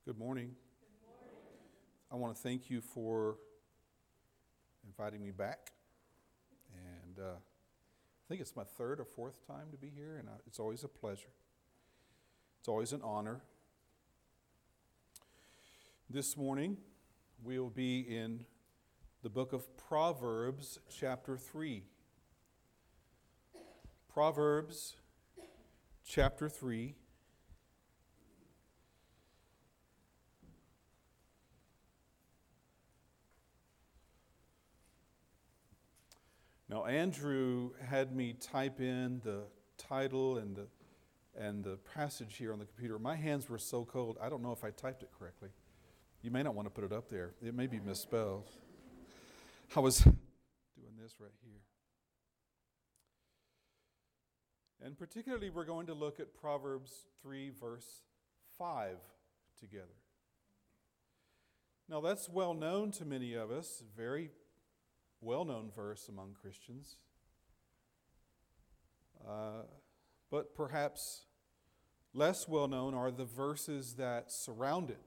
Good morning. I want to thank you for inviting me back. And I think it's my third or fourth time to be here, and it's always a pleasure. It's always an honor. This morning, we'll be in the book of Proverbs, chapter 3. Proverbs, chapter 3. Now, Andrew had me type in the title and the passage here on the computer. My hands were so cold, I don't know if I typed it correctly. You may not want to put it up there. It may be misspelled. I was doing this right here. And particularly, we're going to look at Proverbs 3, verse 5 together. Now, that's well known to many of us, very well-known verse among Christians, but perhaps less well-known are the verses that surround it.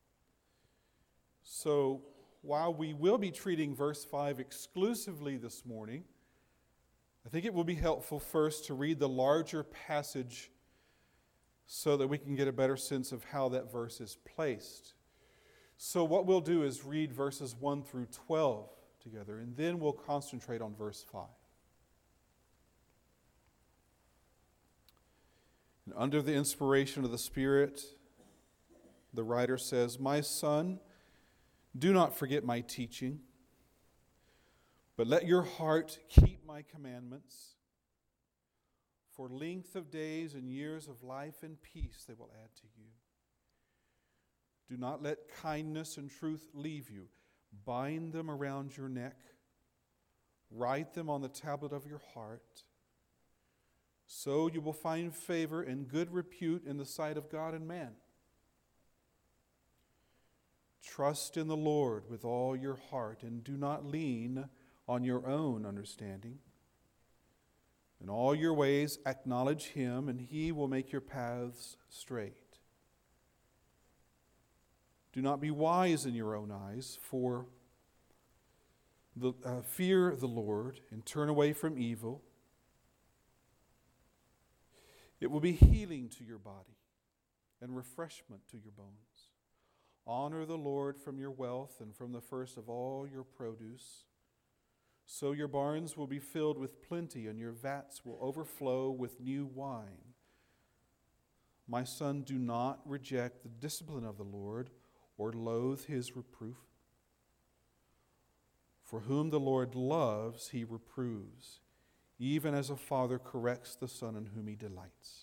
So while we will be treating verse 5 exclusively this morning, I think it will be helpful first to read the larger passage so that we can get a better sense of how that verse is placed. So what we'll do is read verses 1 through 12 together, and then we'll concentrate on verse 5. And under the inspiration of the Spirit, the writer says, "My son, do not forget my teaching, but let your heart keep my commandments. For length of days and years of life and peace they will add to you. Do not let kindness and truth leave you. Bind them around your neck. Write them on the tablet of your heart. So you will find favor and good repute in the sight of God and man. Trust in the Lord with all your heart and do not lean on your own understanding. In all your ways acknowledge Him, and He will make your paths straight. Do not be wise in your own eyes, for fear the Lord and turn away from evil. It will be healing to your body and refreshment to your bones. Honor the Lord from your wealth and from the first of all your produce. So your barns will be filled with plenty and your vats will overflow with new wine. My son, do not reject the discipline of the Lord or loathe His reproof. For whom the Lord loves, He reproves, even as a father corrects the son in whom He delights."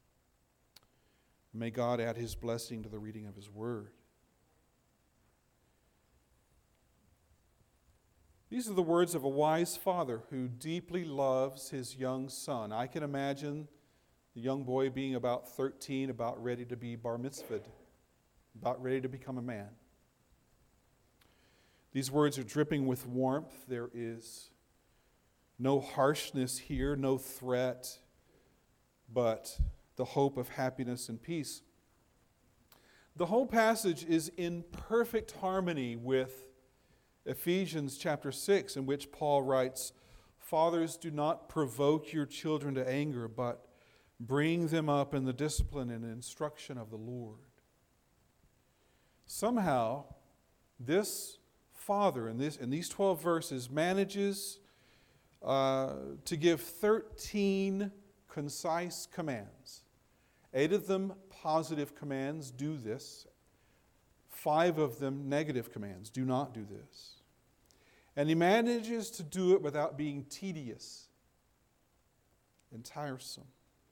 May God add His blessing to the reading of His word. These are the words of a wise father who deeply loves his young son. I can imagine the young boy being about 13, about ready to be bar mitzvahed, about ready to become a man. These words are dripping with warmth. There is no harshness here, no threat, but the hope of happiness and peace. The whole passage is in perfect harmony with Ephesians chapter 6, in which Paul writes, "Fathers, do not provoke your children to anger, but bring them up in the discipline and instruction of the Lord." Somehow, this father in these 12 verses manages to give 13 concise commands. 8 of them positive commands, do this. 5 of them negative commands, do not do this. And he manages to do it without being tedious and tiresome.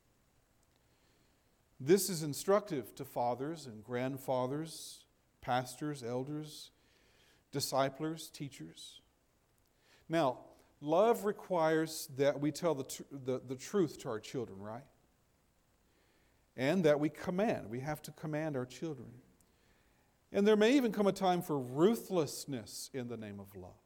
This is instructive to fathers and grandfathers, pastors, elders, disciplers, teachers. Now, love requires that we tell the truth to our children, right? And that we command. We have to command our children. And there may even come a time for ruthlessness in the name of love.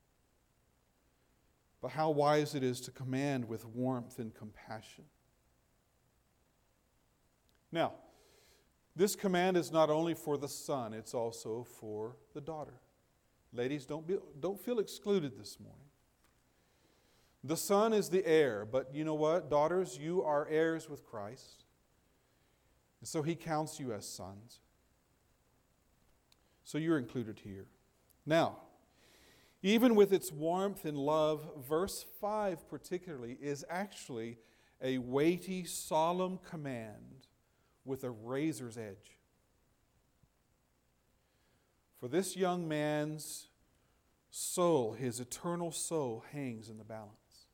But how wise it is to command with warmth and compassion. Now, This command is not only for the son, it's also for the daughter. Ladies, don't feel excluded this morning. The son is the heir, but you know what? Daughters, you are heirs with Christ. And so he counts you as sons. So you're included here. Now, even with its warmth and love, verse 5 particularly is actually a weighty, solemn command with a razor's edge. For this young man's soul, his eternal soul, hangs in the balance.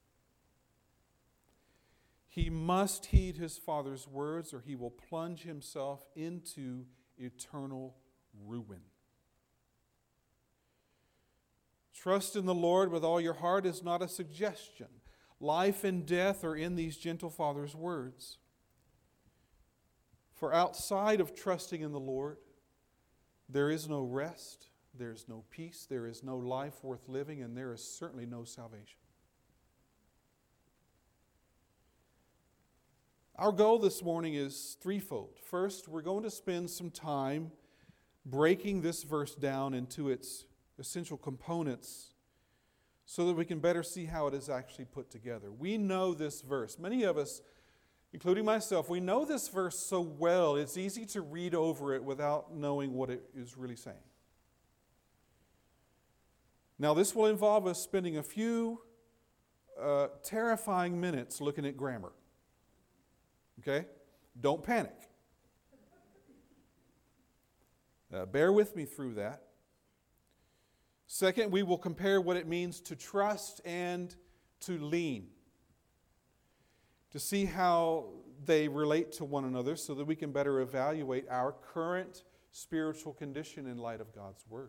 He must heed his father's words, or he will plunge himself into eternal ruin. Trust in the Lord with all your heart is not a suggestion. Life and death are in these gentle father's words. For outside of trusting in the Lord, there is no rest, there is no peace, there is no life worth living, and there is certainly no salvation. Our goal this morning is threefold. First, we're going to spend some time breaking this verse down into its essential components so that we can better see how it is actually put together. We know this verse. Many of us, including myself, we know this verse so well, it's easy to read over it without knowing what it is really saying. Now, this will involve us spending a few terrifying minutes looking at grammar. Okay? Don't panic. Bear with me through that. Second, we will compare what it means to trust and to lean, to see how they relate to one another so that we can better evaluate our current spiritual condition in light of God's Word.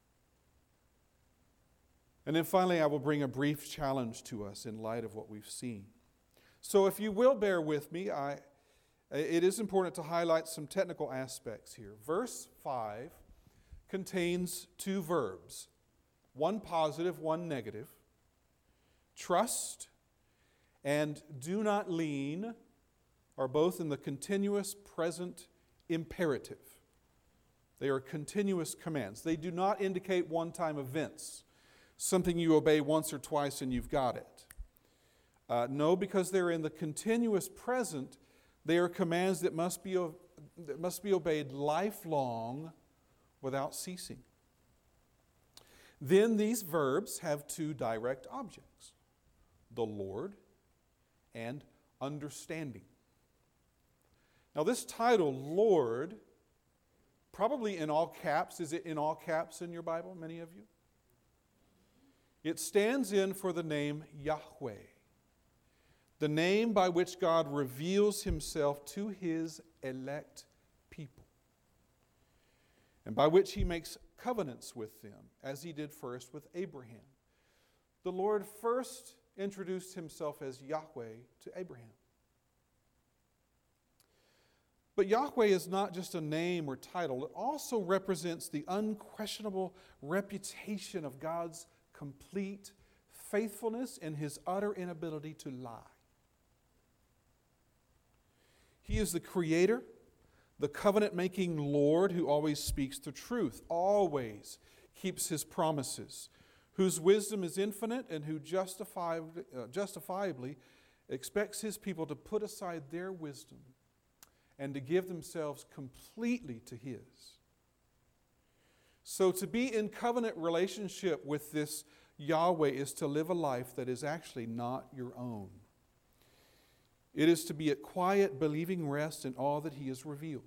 And then finally, I will bring a brief challenge to us in light of what we've seen. So if you will bear with me, it is important to highlight some technical aspects here. Verse 5 contains two verbs, one positive, one negative. Trust and do not lean are both in the continuous present imperative. They are continuous commands. They do not indicate one-time events, something you obey once or twice and you've got it. No, because they're in the continuous present, they are commands that must be obeyed lifelong without ceasing. Then these verbs have two direct objects, the Lord and understanding. Now this title, Lord, probably in all caps. Is it in all caps in your Bible, many of you? It stands in for the name Yahweh, the name by which God reveals himself to his elect people, and by which he makes covenants with them, as he did first with Abraham. The Lord first introduced himself as Yahweh to Abraham. But Yahweh is not just a name or title. It also represents the unquestionable reputation of God's complete faithfulness and his utter inability to lie. He is the creator, the covenant-making Lord who always speaks the truth, always keeps his promises, whose wisdom is infinite and who justifiably expects his people to put aside their wisdom and to give themselves completely to his. So to be in covenant relationship with this Yahweh is to live a life that is actually not your own. It is to be at quiet, believing rest in all that he has revealed.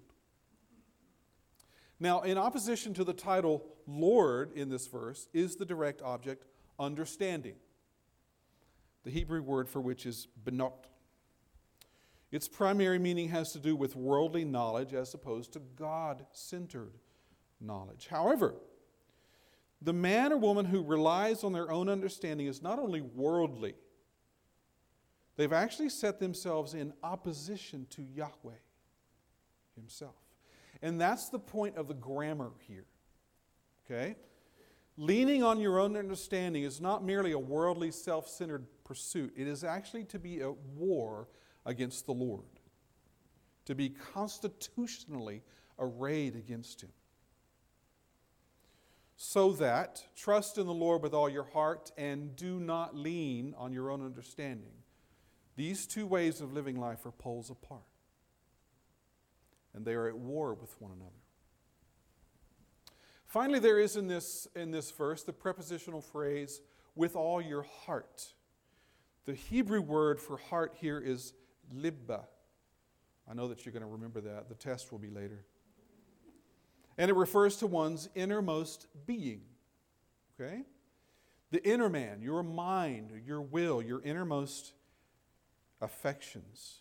Now, in opposition to the title Lord in this verse is the direct object, understanding. The Hebrew word for which is benot. Its primary meaning has to do with worldly knowledge as opposed to God-centered knowledge. However, the man or woman who relies on their own understanding is not only worldly, they've actually set themselves in opposition to Yahweh himself. And that's the point of the grammar here. Okay? Leaning on your own understanding is not merely a worldly, self-centered pursuit. It is actually to be a war against the Lord. to be constitutionally arrayed against him. So that, trust in the Lord with all your heart and do not lean on your own understanding. These two ways of living life are poles apart. And they are at war with one another. Finally, there is in this verse the prepositional phrase, with all your heart. The Hebrew word for heart here is libba. I know that you're going to remember that. The test will be later. And it refers to one's innermost being. Okay? The inner man, your mind, your will, your innermost affections.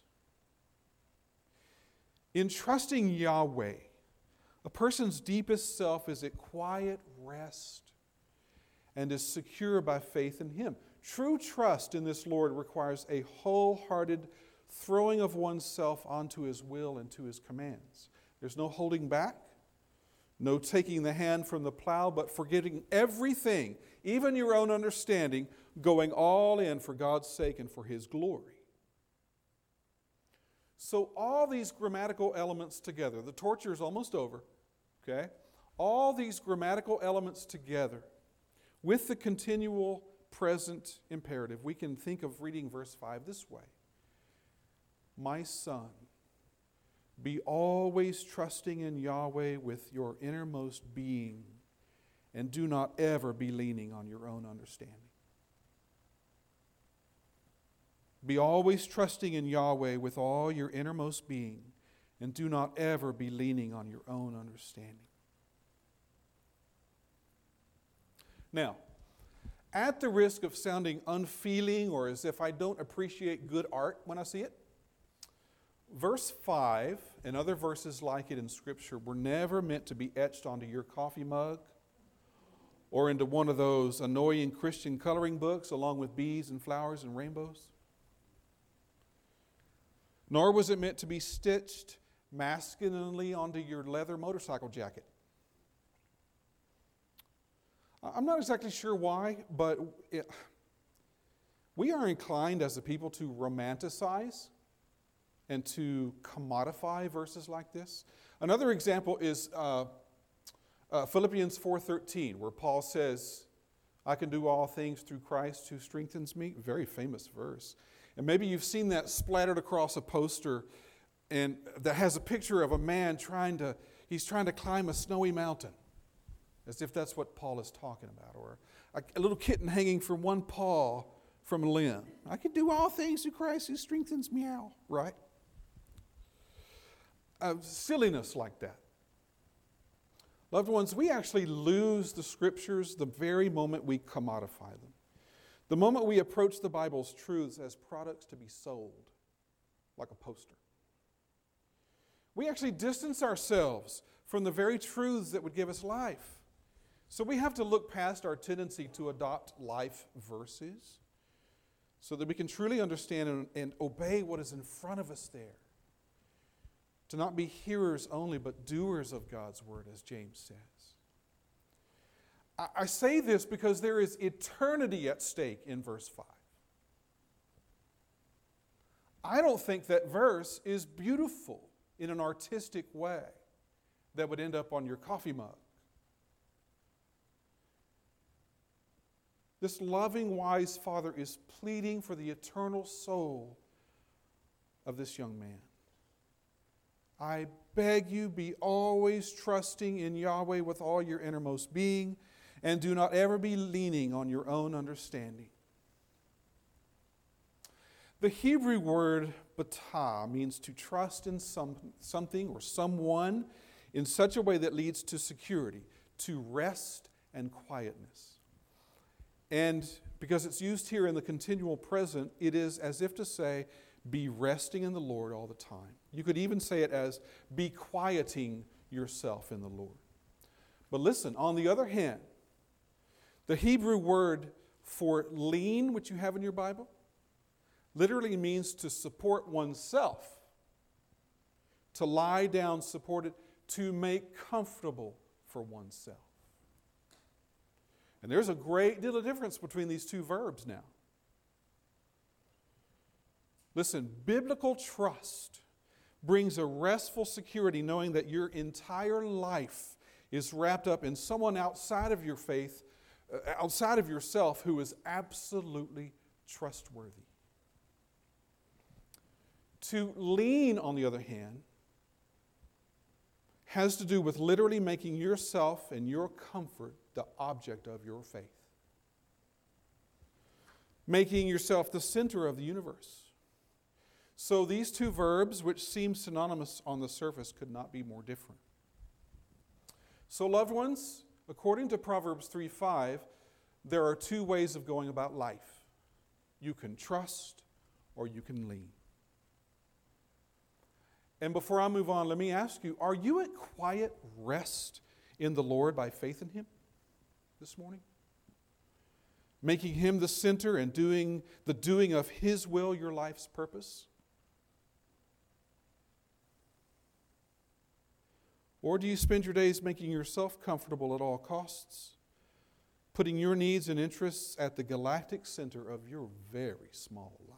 In trusting Yahweh, a person's deepest self is at quiet rest and is secure by faith in Him. True trust in this Lord requires a wholehearted throwing of oneself onto His will and to His commands. There's no holding back, no taking the hand from the plow, but forgetting everything, even your own understanding, going all in for God's sake and for His glory. So all these grammatical elements together, the torture is almost over, okay? All these grammatical elements together with the continual present imperative, we can think of reading verse 5 this way. My son, be always trusting in Yahweh with your innermost being, and do not ever be leaning on your own understanding. Be always trusting in Yahweh with all your innermost being, and do not ever be leaning on your own understanding. Now, at the risk of sounding unfeeling or as if I don't appreciate good art when I see it, verse 5 and other verses like it in Scripture were never meant to be etched onto your coffee mug or into one of those annoying Christian coloring books along with bees and flowers and rainbows. Nor was it meant to be stitched masculinely onto your leather motorcycle jacket. I'm not exactly sure why, but we are inclined as a people to romanticize and to commodify verses like this. Another example is Philippians 4:13, where Paul says, I can do all things through Christ who strengthens me. Very famous verse. And maybe you've seen that splattered across a poster and that has a picture of a man trying to climb a snowy mountain. As if that's what Paul is talking about. Or a little kitten hanging from one paw from a limb. I can do all things through Christ who strengthens me out. Right? Silliness like that. Loved ones, we actually lose the Scriptures the very moment we commodify them. The moment we approach the Bible's truths as products to be sold, like a poster. We actually distance ourselves from the very truths that would give us life. So we have to look past our tendency to adopt life verses so that we can truly understand and obey what is in front of us there. To not be hearers only, but doers of God's word, as James says. I say this because there is eternity at stake in verse 5. I don't think that verse is beautiful in an artistic way that would end up on your coffee mug. This loving, wise father is pleading for the eternal soul of this young man. I beg you, be always trusting in Yahweh with all your innermost being, and do not ever be leaning on your own understanding. The Hebrew word batah means to trust in something or someone in such a way that leads to security, to rest and quietness. And because it's used here in the continual present, it is as if to say, be resting in the Lord all the time. You could even say it as, be quieting yourself in the Lord. But listen, on the other hand, the Hebrew word for lean, which you have in your Bible, literally means to support oneself, to lie down supported, to make comfortable for oneself. And there's a great deal of difference between these two verbs now. Listen, biblical trust brings a restful security knowing that your entire life is wrapped up in someone outside of your faith, outside of yourself, who is absolutely trustworthy. To lean, on the other hand, has to do with literally making yourself and your comfort the object of your faith. Making yourself the center of the universe. So these two verbs, which seem synonymous on the surface, could not be more different. So, loved ones, according to Proverbs 3:5, there are two ways of going about life. You can trust or you can lean. And before I move on, let me ask you, are you at quiet rest in the Lord by faith in Him this morning? Making Him the center and doing of His will your life's purpose? Or do you spend your days making yourself comfortable at all costs, putting your needs and interests at the galactic center of your very small life?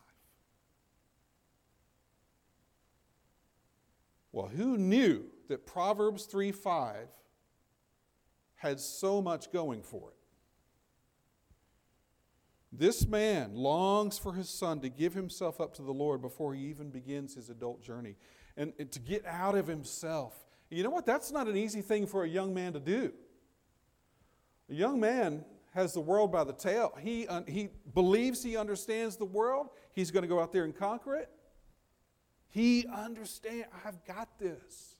Well, who knew that Proverbs 3:5 had so much going for it? This man longs for his son to give himself up to the Lord before he even begins his adult journey, and to get out of himself. You know what? That's not an easy thing for a young man to do. A young man has the world by the tail. He believes he understands the world. He's going to go out there and conquer it. He understands, I've got this.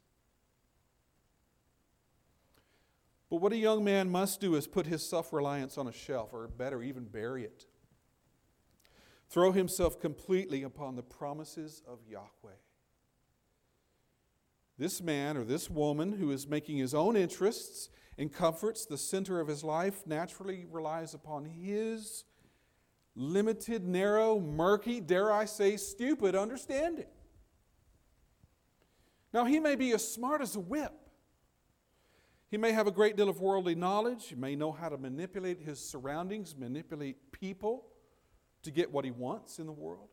But what a young man must do is put his self-reliance on a shelf, or better, even bury it. Throw himself completely upon the promises of Yahweh. This man or this woman who is making his own interests and comforts the center of his life naturally relies upon his limited, narrow, murky, dare I say, stupid understanding. Now, he may be as smart as a whip. He may have a great deal of worldly knowledge. He may know how to manipulate his surroundings, manipulate people to get what he wants in the world.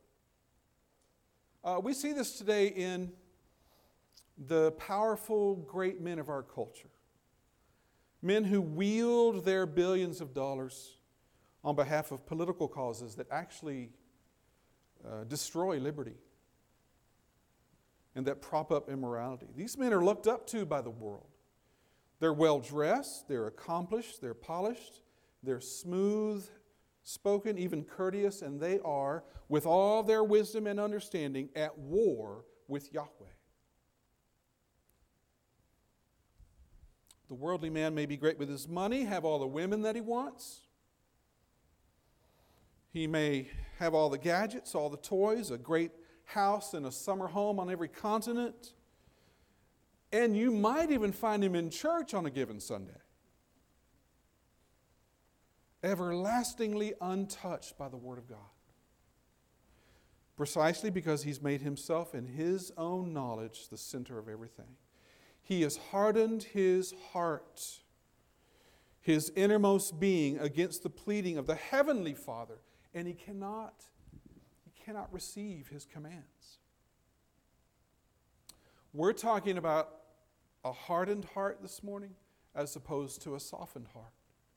We see this today in the powerful, great men of our culture. Men who wield their billions of dollars on behalf of political causes that actually destroy liberty and that prop up immorality. These men are looked up to by the world. They're well-dressed, they're accomplished, they're polished, they're smooth-spoken, even courteous, and they are, with all their wisdom and understanding, at war with Yahweh. The worldly man may be great with his money, have all the women that he wants. He may have all the gadgets, all the toys, a great house and a summer home on every continent. And you might even find him in church on a given Sunday. Everlastingly untouched by the Word of God. Precisely because he's made himself and his own knowledge the center of everything. He has hardened his heart, his innermost being, against the pleading of the Heavenly Father, and he cannot receive His commands. We're talking about a hardened heart this morning as opposed to a softened heart.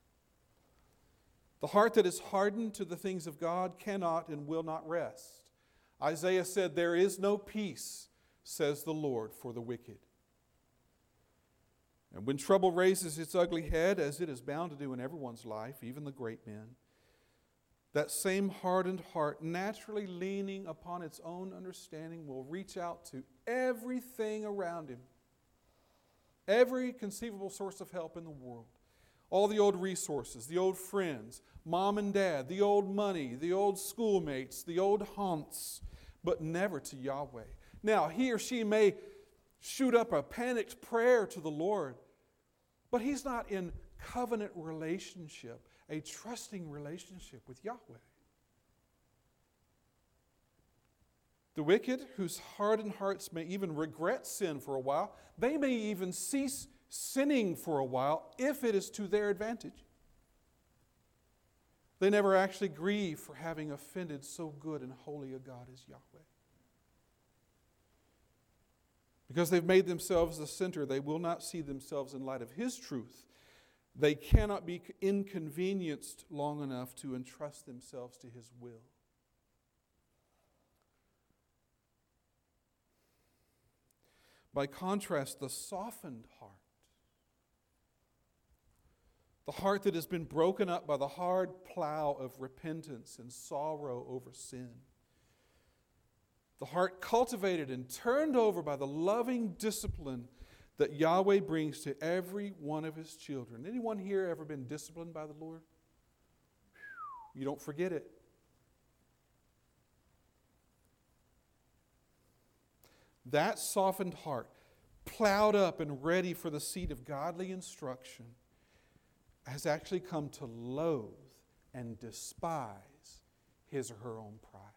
The heart that is hardened to the things of God cannot and will not rest. Isaiah said, "There is no peace, says the Lord, for the wicked." And when trouble raises its ugly head, as it is bound to do in everyone's life, even the great men, that same hardened heart, naturally leaning upon its own understanding, will reach out to everything around him, every conceivable source of help in the world, all the old resources, the old friends, mom and dad, the old money, the old schoolmates, the old haunts, but never to Yahweh. Now, he or she may shoot up a panicked prayer to the Lord, but he's not in covenant relationship, a trusting relationship with Yahweh. The wicked, whose hardened hearts may even regret sin for a while, they may even cease sinning for a while if it is to their advantage. They never actually grieve for having offended so good and holy a God as Yahweh. Because they've made themselves the center, they will not see themselves in light of His truth. They cannot be inconvenienced long enough to entrust themselves to His will. By contrast, the softened heart, the heart that has been broken up by the hard plow of repentance and sorrow over sin, the heart cultivated and turned over by the loving discipline that Yahweh brings to every one of His children. Anyone here ever been disciplined by the Lord? You don't forget it. That softened heart, plowed up and ready for the seat of godly instruction, has actually come to loathe and despise his or her own pride.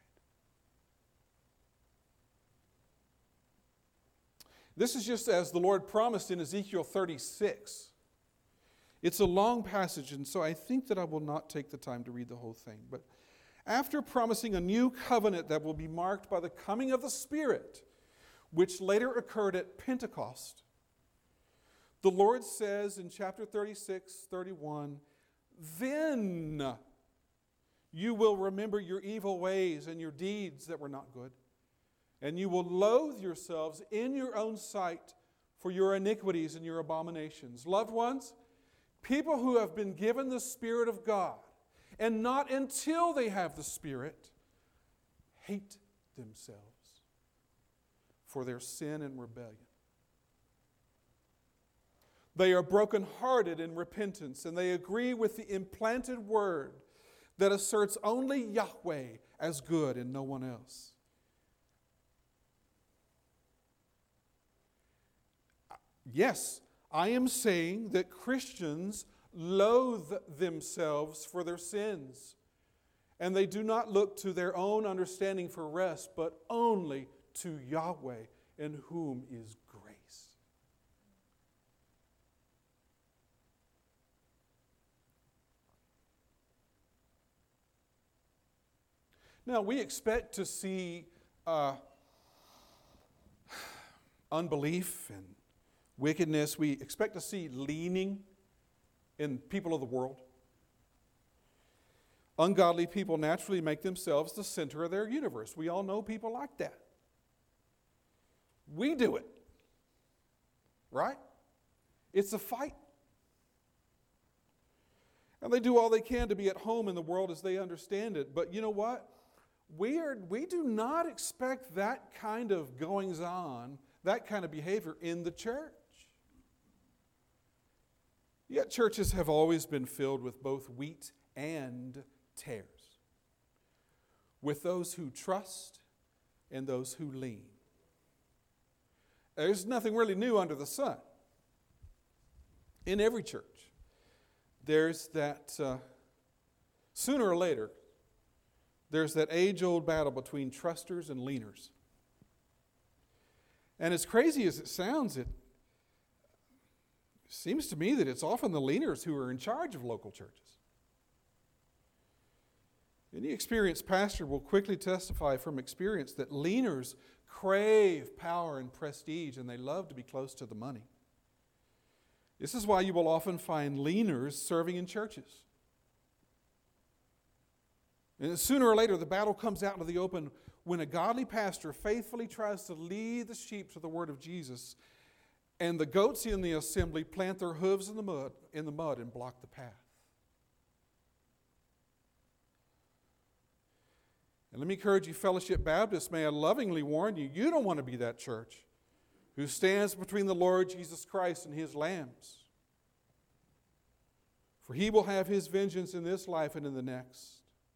This is just as the Lord promised in Ezekiel 36. It's a long passage, and so I think that I will not take the time to read the whole thing. But after promising a new covenant that will be marked by the coming of the Spirit, which later occurred at Pentecost, the Lord says in chapter 36, 31, "Then you will remember your evil ways and your deeds that were not good, and you will loathe yourselves in your own sight for your iniquities and your abominations." Loved ones, people who have been given the Spirit of God, and not until they have the Spirit, hate themselves for their sin and rebellion. They are brokenhearted in repentance, and they agree with the implanted word that asserts only Yahweh as good and no one else. Yes, I am saying that Christians loathe themselves for their sins, and they do not look to their own understanding for rest, but only to Yahweh, in whom is grace. Now, we expect to see unbelief and wickedness. We expect to see leaning in people of the world. Ungodly people naturally make themselves the center of their universe. We all know people like that. We do it, right? It's a fight. And they do all they can to be at home in the world as they understand it. But you know what? We do not expect that kind of goings-on, that kind of behavior in the church. Yet churches have always been filled with both wheat and tares, with those who trust and those who lean. There's nothing really new under the sun. In every church, there's that, sooner or later, there's that age-old battle between trusters and leaners. And as crazy as it sounds, it seems to me that it's often the leaners who are in charge of local churches. Any experienced pastor will quickly testify from experience that leaners crave power and prestige, and they love to be close to the money. This is why you will often find leaners serving in churches. And sooner or later, the battle comes out into the open when a godly pastor faithfully tries to lead the sheep to the word of Jesus, and the goats in the assembly plant their hooves in the mud and block the path. And let me encourage you, Fellowship Baptist, may I lovingly warn you, you don't want to be that church who stands between the Lord Jesus Christ and His lambs. For He will have His vengeance in this life and in the next.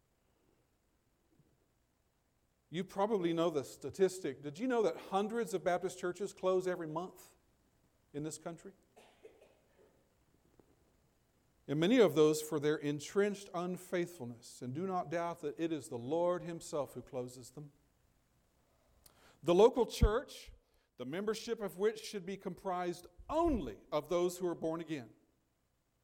You probably know the statistic. Did you know that hundreds of Baptist churches close every month in this country? And many of those for their entrenched unfaithfulness. And do not doubt that it is the Lord Himself who closes them. The local church, the membership of which should be comprised only of those who are born again,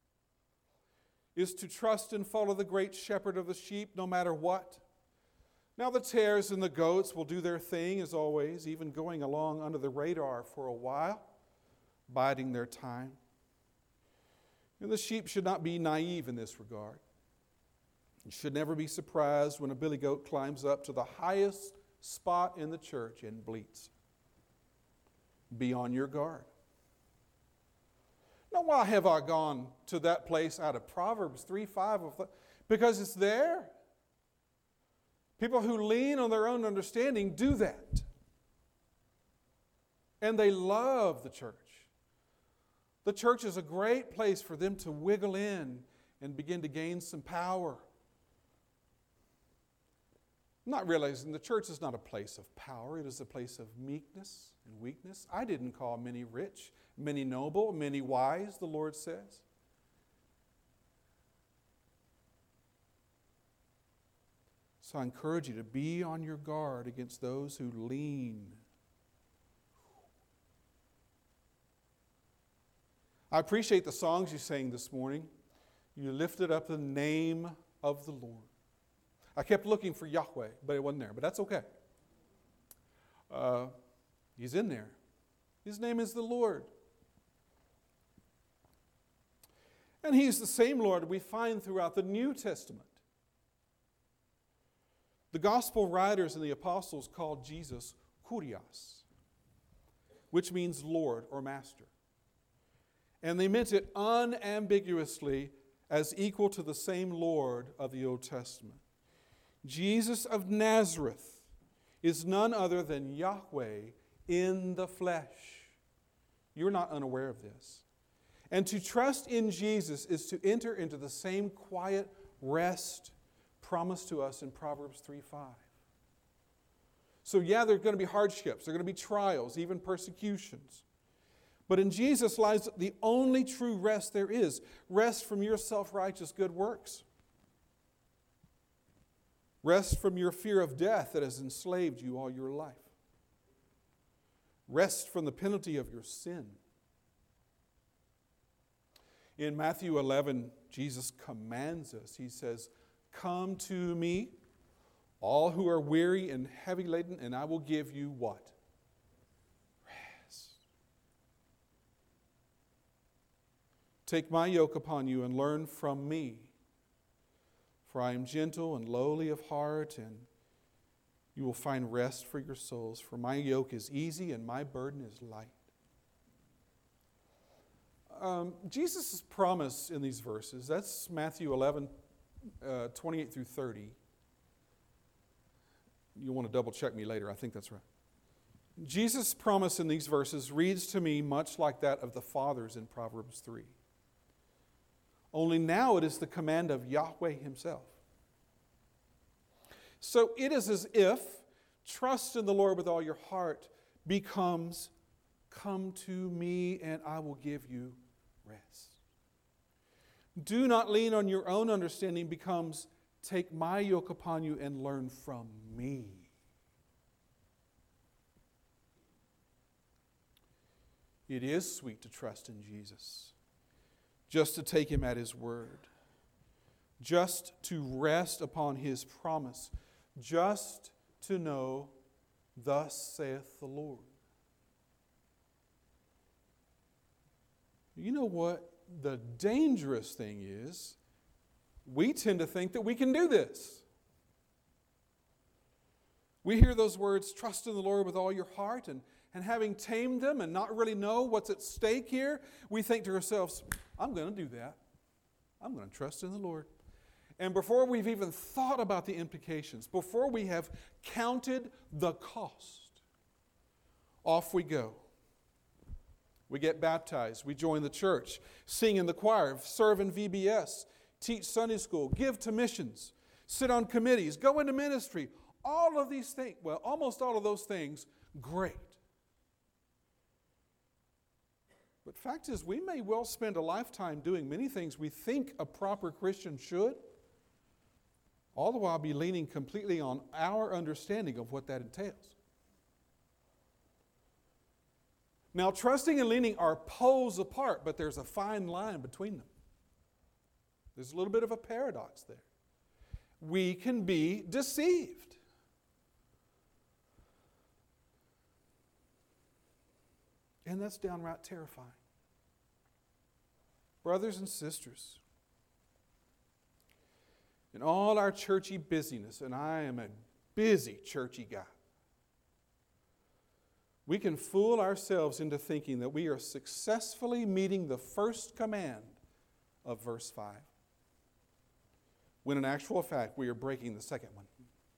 is to trust and follow the great shepherd of the sheep no matter what. Now the tares and the goats will do their thing as always, even going along under the radar for a while, biding their time. And the sheep should not be naive in this regard. You should never be surprised when a billy goat climbs up to the highest spot in the church and bleats. Be on your guard. Now, why have I gone to that place out of Proverbs 3:5? Because it's there. People who lean on their own understanding do that. And they love the church. The church is a great place for them to wiggle in and begin to gain some power. Not realizing the church is not a place of power. It is a place of meekness and weakness. I didn't call many rich, many noble, many wise, the Lord says. So I encourage you to be on your guard against those who lean. I appreciate the songs you sang this morning. You lifted up the name of the Lord. I kept looking for Yahweh, but it wasn't there. But that's okay. He's in there. His name is the Lord. And He's the same Lord we find throughout the New Testament. The gospel writers and the apostles called Jesus Kurios, which means Lord or Master. And they meant it unambiguously as equal to the same Lord of the Old Testament. Jesus of Nazareth is none other than Yahweh in the flesh. You're not unaware of this. And to trust in Jesus is to enter into the same quiet rest promised to us in Proverbs 3:5. So yeah, there are going to be hardships, there are going to be trials, even persecutions. But in Jesus lies the only true rest there is. Rest from your self-righteous good works. Rest from your fear of death that has enslaved you all your life. Rest from the penalty of your sin. In Matthew 11, Jesus commands us. He says, "Come to me, all who are weary and heavy laden, and I will give you" what? Rest. "Take my yoke upon you and learn from me. For I am gentle and lowly of heart, and you will find rest for your souls. For my yoke is easy and my burden is light." Jesus' promise in these verses, that's Matthew 11, 28 through 30. You'll want to double check me later. I think that's right. Jesus' promise in these verses reads to me much like that of the fathers in Proverbs 3. Only now it is the command of Yahweh Himself. So it is as if trust in the Lord with all your heart becomes, "Come to me and I will give you rest." Do not lean on your own understanding becomes, "Take my yoke upon you and learn from me." It is sweet to trust in Jesus. Just to take Him at His word. Just to rest upon His promise. Just to know, "Thus saith the Lord." You know what the dangerous thing is? We tend to think that we can do this. We hear those words, "Trust in the Lord with all your heart," and having tamed them and not really know what's at stake here, we think to ourselves, "I'm going to do that. I'm going to trust in the Lord." And before we've even thought about the implications, before we have counted the cost, off we go. We get baptized, we join the church, sing in the choir, serve in VBS, teach Sunday school, give to missions, sit on committees, go into ministry. All of these things, well, almost all of those things, great. But fact is, we may well spend a lifetime doing many things we think a proper Christian should, all the while be leaning completely on our understanding of what that entails. Now, trusting and leaning are poles apart, but there's a fine line between them. There's a little bit of a paradox there. We can be deceived. And that's downright terrifying. Brothers and sisters, in all our churchy busyness, and I am a busy churchy guy, we can fool ourselves into thinking that we are successfully meeting the first command of verse 5, when in actual fact we are breaking the second one.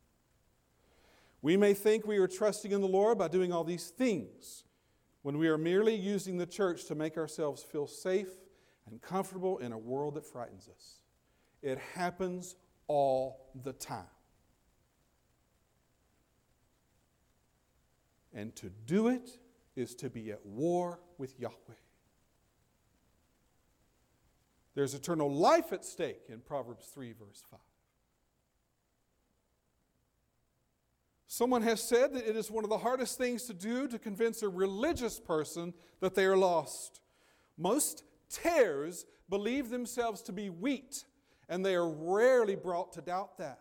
We may think we are trusting in the Lord by doing all these things, when we are merely using the church to make ourselves feel safe and comfortable in a world that frightens us. It happens all the time. And to do it is to be at war with Yahweh. There's eternal life at stake in Proverbs 3, verse 5. Someone has said that it is one of the hardest things to do to convince a religious person that they are lost. Most tares believe themselves to be wheat, and they are rarely brought to doubt that.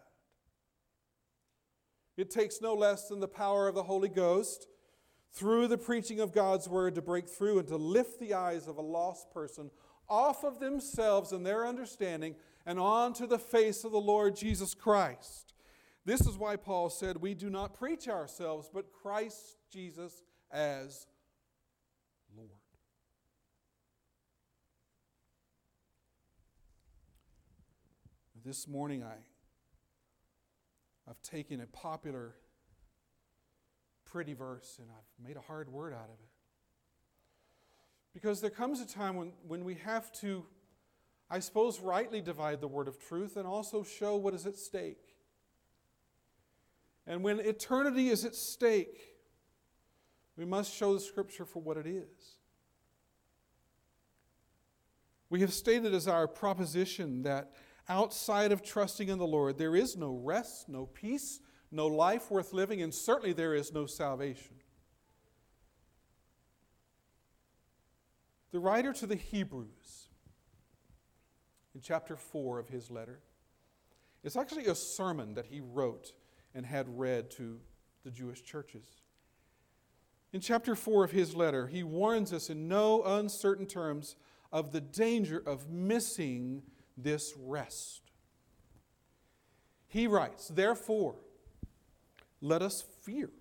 It takes no less than the power of the Holy Ghost through the preaching of God's Word to break through and to lift the eyes of a lost person off of themselves and their understanding and onto the face of the Lord Jesus Christ. This is why Paul said, we do not preach ourselves, but Christ Jesus as Lord. This morning I've taken a popular, pretty verse and I've made a hard word out of it. Because there comes a time when we have to, I suppose, rightly divide the word of truth and also show what is at stake. And when eternity is at stake, we must show the Scripture for what it is. We have stated as our proposition that outside of trusting in the Lord, there is no rest, no peace, no life worth living, and certainly there is no salvation. The writer to the Hebrews, in chapter 4 of his letter, it's actually a sermon that he wrote and had read to the Jewish churches. In chapter 4 of his letter, he warns us in no uncertain terms of the danger of missing this rest. He writes, therefore, let us fear.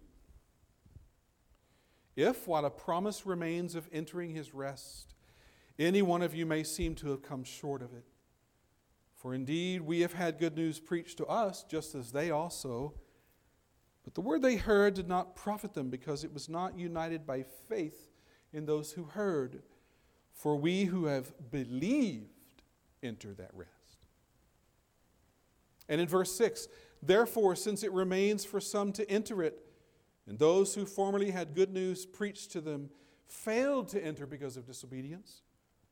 If, while a promise remains of entering his rest, any one of you may seem to have come short of it. For indeed, we have had good news preached to us, just as they also. But the word they heard did not profit them, because it was not united by faith in those who heard. For we who have believed enter that rest. And in verse 6, therefore, since it remains for some to enter it, and those who formerly had good news preached to them failed to enter because of disobedience,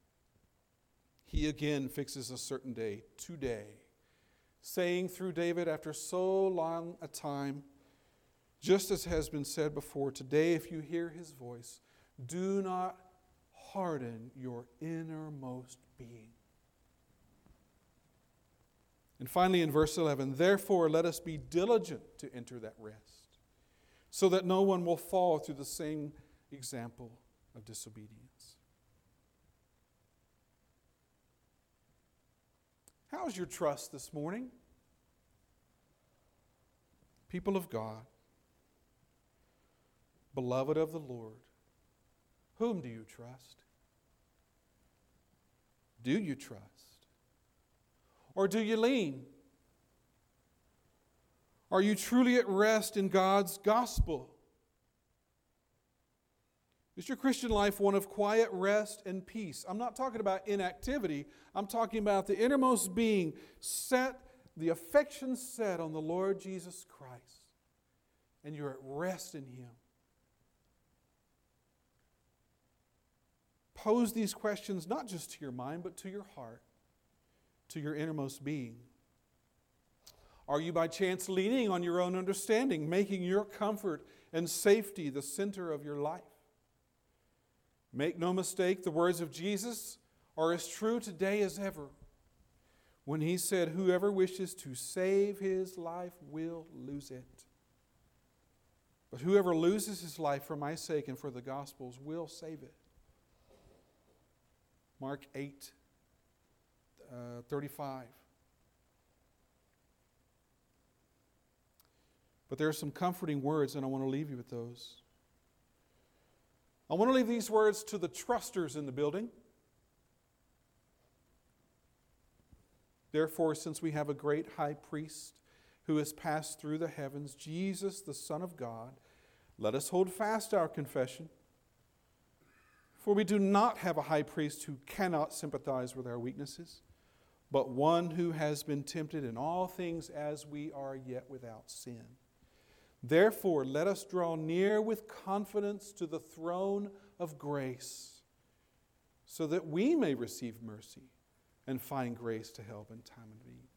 he again fixes a certain day, today, saying through David after so long a time, just as has been said before, today if you hear his voice, do not harden your innermost being. And finally in verse 11, therefore let us be diligent to enter that rest, so that no one will fall through the same example of disobedience. How's your trust this morning? People of God, beloved of the Lord, whom do you trust? Do you trust? Or do you lean? Are you truly at rest in God's gospel? Is your Christian life one of quiet rest and peace? I'm not talking about inactivity. I'm talking about the innermost being set, the affection set on the Lord Jesus Christ. And you're at rest in Him. Pose these questions not just to your mind, but to your heart, to your innermost being. Are you by chance leaning on your own understanding, making your comfort and safety the center of your life? Make no mistake, the words of Jesus are as true today as ever, when He said, whoever wishes to save his life will lose it. But whoever loses his life for my sake and for the gospel's will save it. Mark 8:35. But there are some comforting words, and I want to leave you with those. I want to leave these words to the trusters in the building. Therefore, since we have a great high priest who has passed through the heavens, Jesus, the Son of God, let us hold fast our confession. For we do not have a high priest who cannot sympathize with our weaknesses, but one who has been tempted in all things as we are, yet without sin. Therefore, let us draw near with confidence to the throne of grace, so that we may receive mercy and find grace to help in time of need.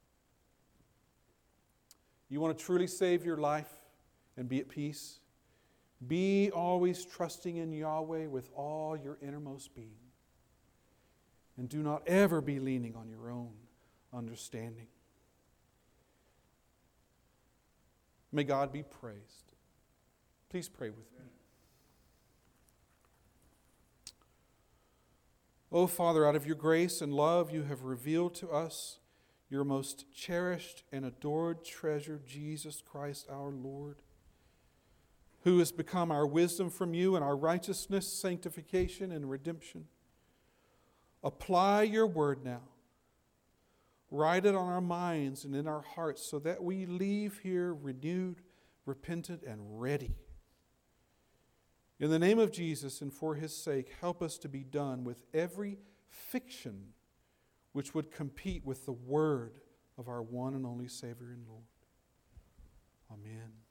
You want to truly save your life and be at peace? Be always trusting in Yahweh with all your innermost being. And do not ever be leaning on your own understanding. May God be praised. Please pray with me. Oh, Father, out of your grace and love, you have revealed to us your most cherished and adored treasure, Jesus Christ our Lord, who has become our wisdom from you and our righteousness, sanctification, and redemption. Apply your word now. Write it on our minds and in our hearts so that we leave here renewed, repentant, and ready. In the name of Jesus and for his sake, help us to be done with every fiction which would compete with the word of our one and only Savior and Lord. Amen.